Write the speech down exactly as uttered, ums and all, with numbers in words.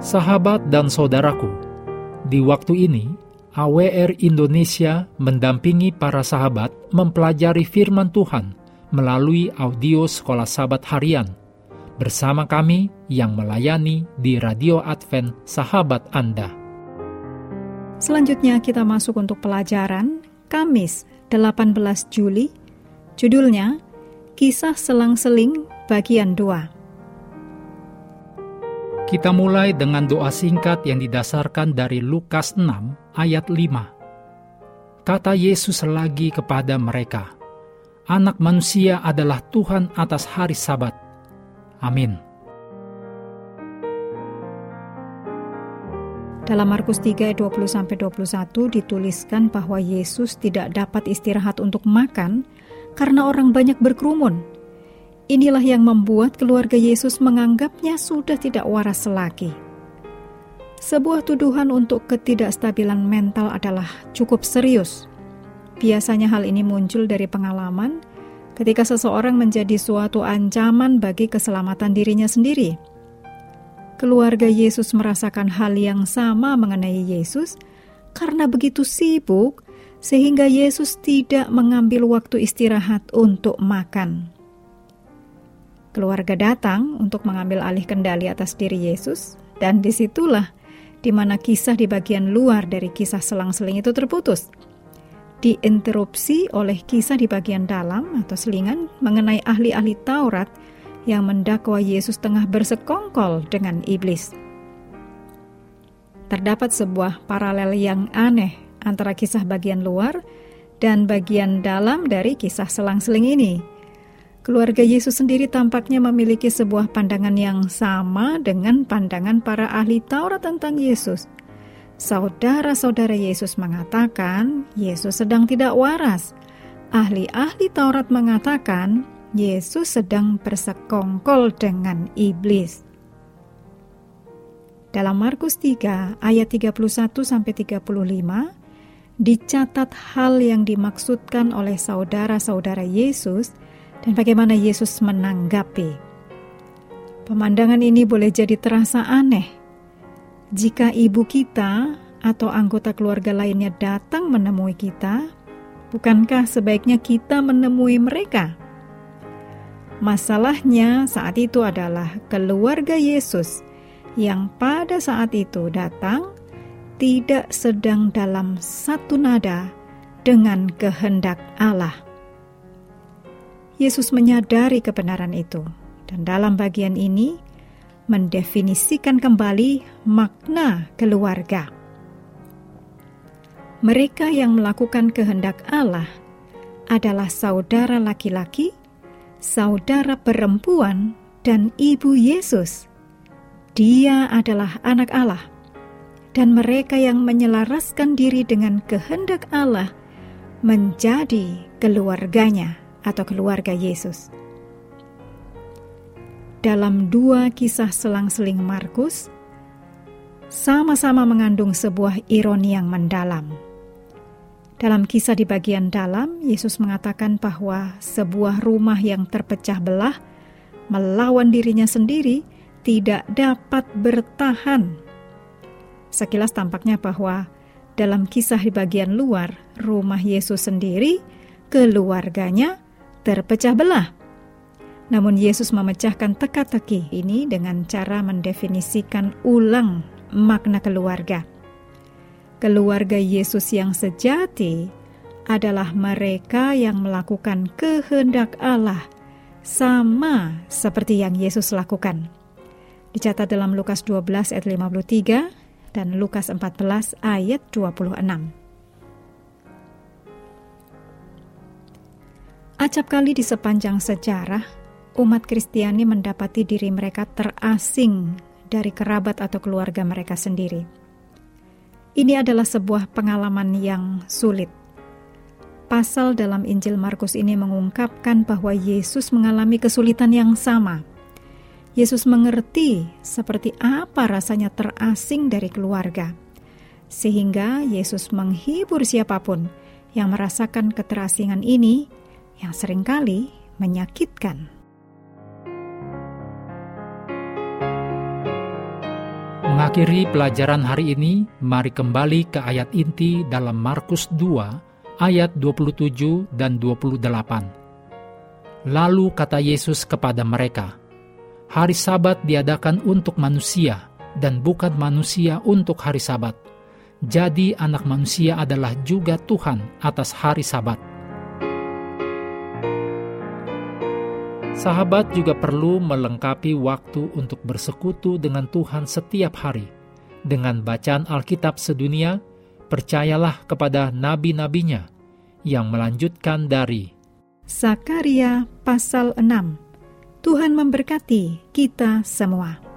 Sahabat dan saudaraku, di waktu ini A W R Indonesia mendampingi para sahabat mempelajari firman Tuhan melalui audio Sekolah Sabat Harian bersama kami yang melayani di Radio Advent Sahabat Anda. Selanjutnya kita masuk untuk pelajaran Kamis delapan belas Juli, judulnya Kisah Selang-Seling bagian dua. Kita mulai dengan doa singkat yang didasarkan dari Lukas enam ayat lima. Kata Yesus lagi kepada mereka, Anak manusia adalah Tuhan atas hari Sabat. Amin. Dalam Markus tiga ayat dua puluh sampai dua puluh satu dituliskan bahwa Yesus tidak dapat istirahat untuk makan karena orang banyak berkerumun. Inilah yang membuat keluarga Yesus menganggapnya sudah tidak waras lagi. Sebuah tuduhan untuk ketidakstabilan mental adalah cukup serius. Biasanya hal ini muncul dari pengalaman ketika seseorang menjadi suatu ancaman bagi keselamatan dirinya sendiri. Keluarga Yesus merasakan hal yang sama mengenai Yesus karena begitu sibuk sehingga Yesus tidak mengambil waktu istirahat untuk makan. Keluarga datang untuk mengambil alih kendali atas diri Yesus, dan disitulah di mana kisah di bagian luar dari kisah selang-seling itu terputus. Diinterupsi oleh kisah di bagian dalam atau selingan mengenai ahli-ahli Taurat yang mendakwa Yesus tengah bersekongkol dengan iblis. Terdapat sebuah paralel yang aneh antara kisah bagian luar dan bagian dalam dari kisah selang-seling ini. Keluarga Yesus sendiri tampaknya memiliki sebuah pandangan yang sama dengan pandangan para ahli Taurat tentang Yesus. Saudara-saudara Yesus mengatakan Yesus sedang tidak waras. Ahli-ahli Taurat mengatakan Yesus sedang bersekongkol dengan iblis. Dalam Markus tiga ayat tiga puluh satu sampai tiga puluh lima dicatat hal yang dimaksudkan oleh saudara-saudara Yesus dan bagaimana Yesus menanggapi. Pemandangan ini boleh jadi terasa aneh. Jika ibu kita atau anggota keluarga lainnya datang menemui kita, bukankah sebaiknya kita menemui mereka? Masalahnya saat itu adalah keluarga Yesus yang pada saat itu datang tidak sedang dalam satu nada dengan kehendak Allah. Yesus menyadari kebenaran itu, dan dalam bagian ini mendefinisikan kembali makna keluarga. Mereka yang melakukan kehendak Allah adalah saudara laki-laki, saudara perempuan, dan ibu Yesus. Dia adalah anak Allah, dan mereka yang menyelaraskan diri dengan kehendak Allah menjadi keluarganya atau keluarga Yesus. Dalam dua kisah selang-seling Markus, sama-sama mengandung sebuah ironi yang mendalam. Dalam kisah di bagian dalam, Yesus mengatakan bahwa sebuah rumah yang terpecah belah melawan dirinya sendiri tidak dapat bertahan. Sekilas tampaknya bahwa dalam kisah di bagian luar, rumah Yesus sendiri, keluarganya terpecah belah. Namun Yesus memecahkan teka-teki ini dengan cara mendefinisikan ulang makna keluarga. Keluarga Yesus yang sejati adalah mereka yang melakukan kehendak Allah sama seperti yang Yesus lakukan. Dicatat dalam Lukas dua belas ayat lima puluh tiga dan Lukas empat belas ayat dua puluh enam. Acap kali di sepanjang sejarah, umat Kristiani mendapati diri mereka terasing dari kerabat atau keluarga mereka sendiri. Ini adalah sebuah pengalaman yang sulit. Pasal dalam Injil Markus ini mengungkapkan bahwa Yesus mengalami kesulitan yang sama. Yesus mengerti seperti apa rasanya terasing dari keluarga, sehingga Yesus menghibur siapapun yang merasakan keterasingan ini yang seringkali menyakitkan. Mengakhiri pelajaran hari ini, mari kembali ke ayat inti dalam Markus dua, ayat dua puluh tujuh dan dua puluh delapan. Lalu kata Yesus kepada mereka, hari Sabat diadakan untuk manusia, dan bukan manusia untuk hari Sabat. Jadi anak manusia adalah juga Tuhan atas hari Sabat. Sahabat juga perlu melengkapi waktu untuk bersekutu dengan Tuhan setiap hari. Dengan bacaan Alkitab sedunia, percayalah kepada nabi-nabinya yang melanjutkan dari Zakaria pasal enam. Tuhan memberkati kita semua.